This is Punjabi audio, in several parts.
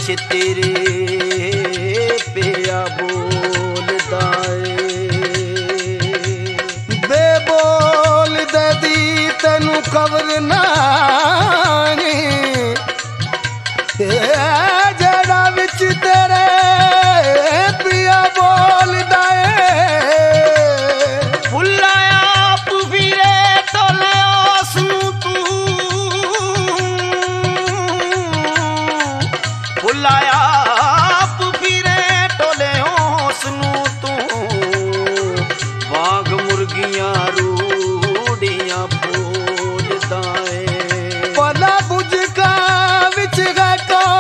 ਪਿੱਛੇ ਤੇਰੇ ਪਿਆ ਬੋਲਦਾ ਏ। ਬੇਬੋਲਦੇ ਦੀ ਤੈਨੂੰ ਖਬਰ ਨਾ ਜਿਹੜਾ ਵਿੱਚ ਤੇਰੇ ਪਿਆ ਬੋਲਦਾ ਏ। ਭੁੱਲਾ ਆਪ ਵੀਰੇ ਟੋਲੇ ਉਸ ਨੂੰ ਤੂੰ, ਭੁੱਲਾ ਆਪ ਵੀਰੇ ਟੋਲੇ ਉਸ ਨੂੰ ਤੂੰ, ਵਾਂਗ ਮੁਰਗੀਆਂ ਰੂੜੀਆਂ ਬੋਲਦਾ ਏ। ਭਲਾ ਬੁਝਕਾ ਵਿੱਚ ਹੈ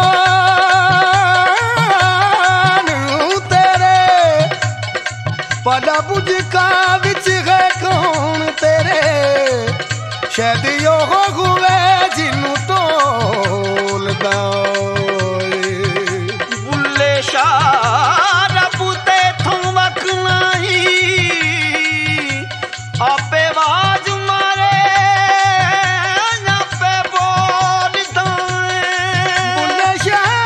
ਭਲਾ ਬੁਝਕਾ ਵਿੱਚ ਹੈ ਕੌਣ ਤੇਰੇ, ਸ਼ਾਇਦ ਉਹ ਹੋਵੇ ਜਿਹਨੂੰ ਢੋਲਦਾ ਏ। ਬੁੱਲੇ ਸ਼ਾਹ ਰੱਬ ਤੇਥੋਂ ਵਖ ਨਹੀਂ, ਆਪੇ ਆਵਾਜ਼ ਮਾਰੇ ਆਪੇ ਬੋਲਦਾ ਏ। ਬੁੱਲੇ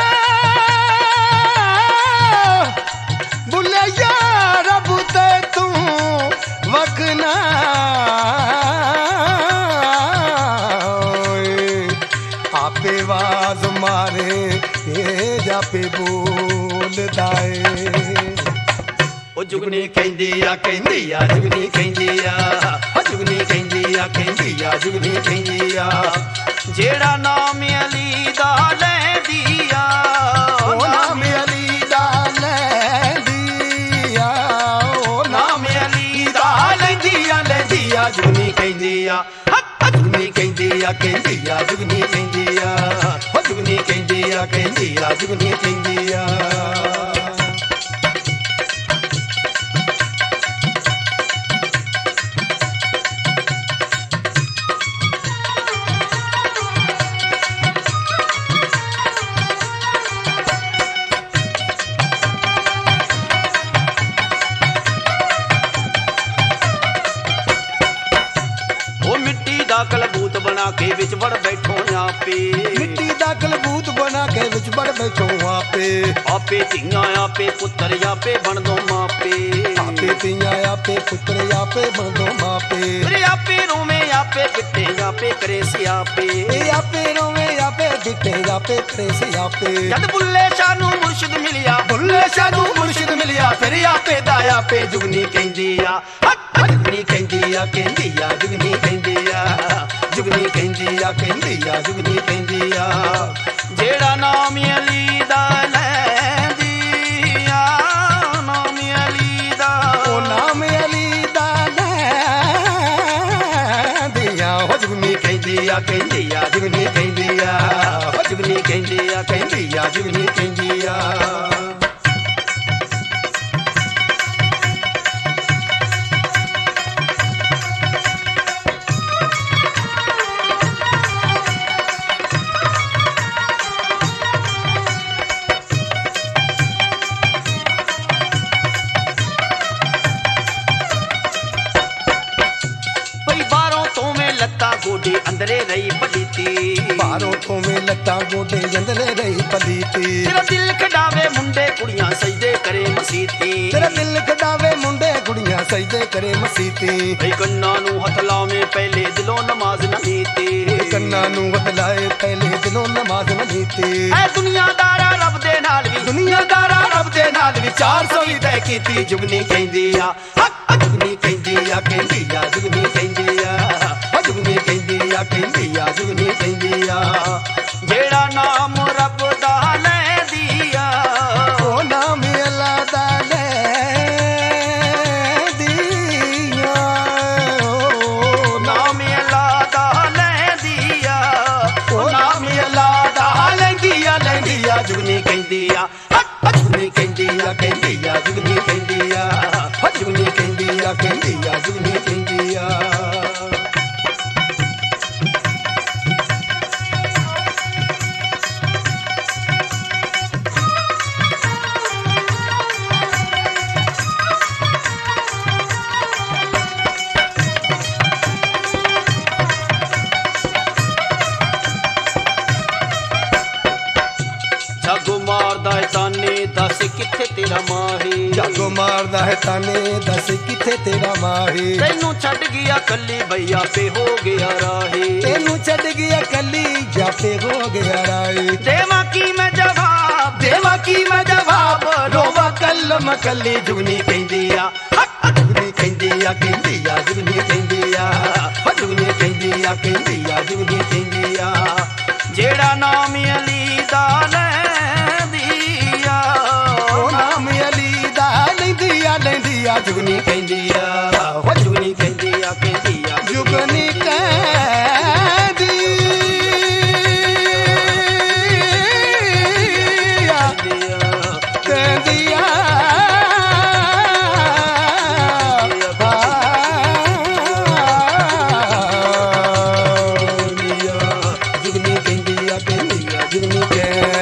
ਸ਼ਾਹ ਰੱਬ ਤੇ ਤੂੰ ਵਖ ਨਾ ਆਪੇ ਆਵਾਜ਼ ਮਾਰੇ ਜਾਪੇ ਬੋਲਦਾ ਏ। ਉਹ ਜੁਗਨੀ ਕਹਿੰਦੀ ਆ ਕਹਿੰਦੀ ਆ ਜੁਗਨੀ ਕਹਿੰਦੀ ਆ, ਜੁਗਨੀ ਕਹਿੰਦੀ ਆ ਕਹਿੰਦੀ ਆ ਜੁਗਨੀ ਕਹਿੰਦੀ ਆ, ਜਿਹੜਾ ਨਾਮ ਅਲੀ ਦਾ ਲੈਂਦੀ ਆ, ਉਹ ਨਾਮ ਅਲੀ ਦਾ ਲੈਂਦੀ ਆ, ਉਹ ਨਾਮ ਅਲੀ ਦਾ ਲੈਂਦੀ ਆ ਲੈਂਦੀ ਆ। ਜੁਗਨੀ ਕਹਿੰਦੀ ਆ ਜੁਗਨੀ ਕਹਿੰਦੀ ਆ ਕਹਿੰਦੀ ਆ ਜੁਗਨੀ ਕਹਿੰਦੀ ਆ, ਜੁਗਨੀ ਕਹਿੰਦੀ ਆ ਕਹਿੰਦੀ ਆ ਜੁਗਨੀ ਕਹਿੰਦੀ ਆ। ਕਲਬੂਤ ਬਣਾ ਕੇ ਵਿੱਚ ਵੜ ਬੈਠੋ ਆਪੇ, ਮਿੱਟੀ ਦਾ ਕਲਬੂਤ ਬਣਾ ਕੇ ਵਿੱਚ ਵੜ ਬੈਠੋ ਆਪੇ। ਆਪੇ ਧੀਆਂ ਆਪੇ ਪੁੱਤਰ ਆਪੇ ਬਣਦੋ ਮਾਪੇ, ਆਪੇ ਧੀਆਂ ਆਪੇ ਪੁੱਤਰ ਆਪੇ ਬਣਦੋ ਮਾਪੇ। ਫਿਰ ਆਪੇ ਰੋਵੇਂ ਆਪੇ ਬਿੱਟੇ ਆਪੇ ਕਰੇ ਸਿਆਪੇ, ਆਪੇ ਰੋਵੇਂ ਆਪੇ ਬਿੱਟੇ ਆਪੇ ਕਰੇ ਸਿਆਪੇ। ਜਦ ਬੁੱਲੇ ਸ਼ਾਹ ਨੂੰ ਮੁਰਸ਼ਿਦ ਮਿਲਿਆ, ਬੁੱਲੇ ਸ਼ਾਹ ਨੂੰ ਮੁਰਸ਼ਿਦ ਮਿਲਿਆ, ਫਿਰ ਆਪੇ ਦਾ ਆਪੇ ਜੁਗਨੀ ਕਹਿੰਦੀ ਆ, ਜੁਗਨੀ ਕਹਿੰਦੀ ਆ ਕਹਿੰਦੀ ਆ ਜੁਗਨੀ ਕਹਿੰਦੀ ਆ, ਜੁਗਨੀ ਕਹਿੰਦੀ ਆ ਕਹਿੰਦੀ ਆ ਜੁਗਨੀ ਕਹਿੰਦੀ ਆ, ਜਿਹੜਾ ਨਾਮ ਅਲੀ ਦਾ ਲੈਂਦੀ ਆ, ਨਾਮ ਅਲੀ ਦਾ, ਉਹ ਨਾਮ ਅਲੀ ਦਾ ਲੈਂਦੀ ਆ। ਉਹ ਜੁਗਨੀ ਕਹਿੰਦੀ ਆ ਕਹਿੰਦੀ ਆ ਜੁਗਨੀ ਕਹਿੰਦੀ ਆ, ਜੁਗਨੀ ਕਹਿੰਦੀ ਆ ਕਹਿੰਦੀ ਆ ਜੁਗਨੀ ਕਹਿੰਦੀ ਆ। ਗੋਡੇ ਅੰਦਰੇ ਰਹੀ ਪਲੀਤੀ, ਬਾਹਰੋਂ ਤੋਵੇਂ ਲੱਤਾਂ ਗੋਡੇ ਅੰਦਰੇ ਰਹੀ ਪਲੀਤੀ। ਤੇਰਾ ਦਿਲ ਖਡਾਵੇ ਮੁੰਡੇ ਕੁੜੀਆਂ ਸਜਦੇ ਕਰੇ ਮਸੀਤੀ, ਤੇਰਾ ਦਿਲ ਖਡਾਵੇ ਮੁੰਡੇ ਕੁੜੀਆਂ ਸਜਦੇ ਕਰੇ ਮਸੀਤੀ। ਭਈ ਕੰਨਾਂ ਨੂੰ ਹੱਥ ਲਾਵੇਂ ਪਹਿਲੇ ਦਿਲੋਂ ਨਮਾਜ਼ ਨਾ ਨੀਤੀ, ਕੰਨਾਂ ਨੂੰ ਹੱਥ ਲਾਏ ਪਹਿਲੇ ਦਿਲੋਂ ਨਮਾਜ਼ ਨਾ ਨੀਤੀ। ਐ ਦੁਨੀਆਦਾਰਾ ਰੱਬ ਦੇ ਨਾਲ ਵੀ, ਦੁਨੀਆਦਾਰਾ ਰੱਬ ਦੇ ਨਾਲ ਵੀ 400 ਵੀ ਤੈਅ ਕੀਤੀ। ਜੁਗਨੀ ਕਹਿੰਦੀ ਆ ਜੁਗਨੀ ਕਹਿੰਦੀ ਆ ਕਹਿੰਦੀ ਆ ਜੁਗਨੀ ਕਹਿੰਦੀ ਆ, ਜੁਗਨੀ ਕਹਿੰਦੀ ਆ ਕਹਿੰਦੀ ਆ ਜੁਗਨੀ ਕਹਿੰਦੀ ਆ, ਜਿਹੜਾ ਨਾਮ ਰੱਬ ਦਾ ਲੈਂਦੀ ਆ, ਉਹ ਨਾਮ ਅੱਲਾ ਦਾ ਲੈਂਦੀ ਆ, ਉਹ ਨਾਮ ਅੱਲਾ ਦਾ ਲੈਂਦੀ ਆ, ਉਹ ਨਾਮ ਅੱਲਾ ਦਾ ਲੈਂਦੀ ਆ ਲੈਂਦੀ ਆ। ਜੁਗਨੀ ਕਹਿੰਦੀ ਆ ਜੁਗਨੀ ਕਹਿੰਦੀ ਆ ਕਹਿੰਦੀ ਆ ਜੁਗਨੀ ਕਹਿੰਦੀ ਆ, ਜੁਗਨੀ ਕਹਿੰਦੀ ਆ ਕਹਿੰਦੀ ਆ ਜੁਗਨੀ ਕਹਿੰਦੀ ਆ। ਮਾਰਦਾ ਏ ਤਾਨੇ ਦੱਸ ਕਿੱਥੇ ਤੇਰਾ ਮਾਹੀ। ਜਾਗੋ ਮਾਰਦਾ ਹੈ ਤਾਨੇ ਦੱਸ ਕਿੱਥੇ ਤੇਰਾ ਮਾਹੀ। ਤੈਨੂੰ ਛੱਡ ਗਿਆ ਕੱਲੀ ਬਈ ਆਪੇ ਹੋ ਗਿਆ ਰਾਹੀ। ਤੈਨੂੰ ਛੱਡ ਗਿਆ ਕੱਲੀ ਜਾਪੇ ਹੋ ਗਿਆ ਰਾਈ। ਦੇਵਾਂ ਕੀ ਮੈਂ ਜਵਾਬ, ਦੇਵਾ ਕੀ ਮੈਂ ਜਵਾਬ, ਰੋਵਾ ਕਲਮ ਕੱਲੀ ਜੁਗਨੀ ਕਹਿੰਦੀ ਆ, ਜੁਗਨੀ ਕਹਿੰਦੀ ਆ, ਕਹਿੰਦੀ ਆ ਜੁਗਨੀ ਕਹਿੰਦੀ ਆ, ਜੁਗਨੀ ਕਹਿੰਦੀ ਆ, ਕਹਿੰਦੀ ਆ ਜੁਗਨੀ ਕਹਿੰਦੀ ਆ। ਜਿਹੜਾ ਨਾਮ ਅਲੀ ਦਾ ਲੈਂਦੀ ਆ, ਉਹ ਨਾਮ ਅਲੀ ਦਾ ਲੈਂਦੀ ਆ ਲੈਂਦੀ ਆ ਜੁਗਨੀ ਕਹਿੰਦੀ ਆ, ਜੁਗਨੀ ਕਹਿੰਦੀ ਆ, ਕਹਿੰਦੀ ਆ ਜੁਗਨੀ ਕਹਿੰਦੀ ਆ ਕਹਿੰਦੀ ਆ ਜੁਗਨੀ ਕਹਿੰਦੀ ਆ, ਕਹਿੰਦੀ ਆ ਜੁਗਨੀ ਕਹਿੰਦੀ